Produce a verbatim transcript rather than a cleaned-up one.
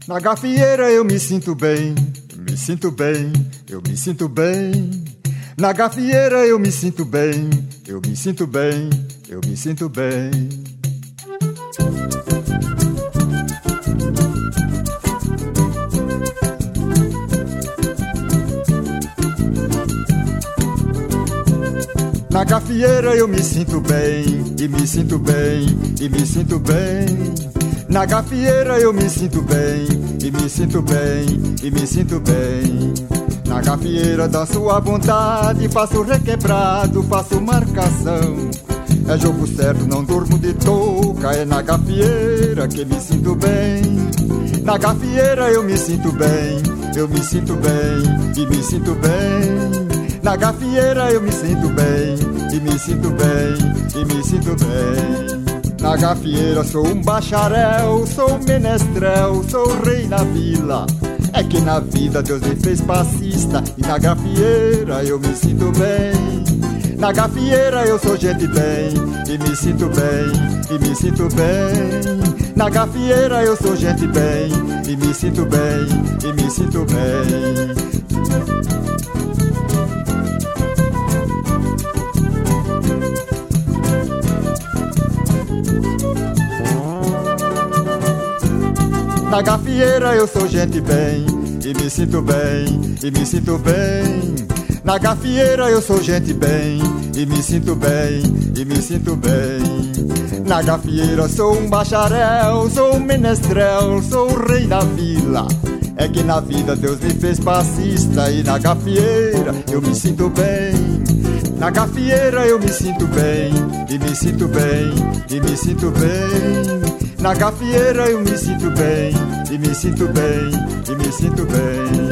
Na gafieira eu me sinto bem, me sinto bem, eu me sinto bem. Na gafieira eu me sinto bem, eu me sinto bem, eu me sinto bem. Na gafieira eu me sinto bem, e me sinto bem, e me sinto bem. Na gafieira eu me sinto bem, e me sinto bem, e me sinto bem. Na gafieira danço à vontade, faço requebrado, faço marcação. É jogo certo, não durmo de touca, é na gafieira que me sinto bem. Na gafieira eu me sinto bem, eu me sinto bem, e me sinto bem. Na gafieira eu me sinto bem, e me sinto bem, e me sinto bem. Na gafieira sou um bacharel, sou um menestrel, sou o rei na vila. É que na vida Deus me fez passista, e na gafieira eu me sinto bem. Na gafieira eu sou gente bem, e me sinto bem, e me sinto bem. Na gafieira eu sou gente bem, e me sinto bem, e me sinto bem. Na gafieira eu sou gente bem, e me sinto bem, e me sinto bem. Na gafieira eu sou gente bem, e me sinto bem, e me sinto bem. Na gafieira sou um bacharel, sou um menestrel, sou o rei da vila. É que na vida Deus me fez passista, e na gafieira eu me sinto bem. Na gafieira eu me sinto bem, e me sinto bem, e me sinto bem. Na gafieira eu me sinto bem, e me sinto bem, e me sinto bem.